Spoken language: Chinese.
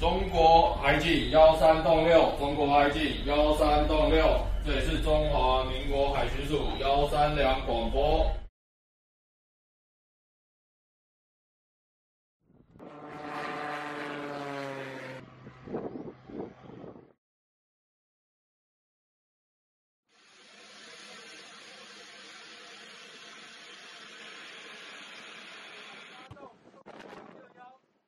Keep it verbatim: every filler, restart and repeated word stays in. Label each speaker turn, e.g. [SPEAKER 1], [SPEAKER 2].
[SPEAKER 1] 中国海警幺三栋六，中国海警幺三栋六，这里是中华民国海巡署幺三两广播。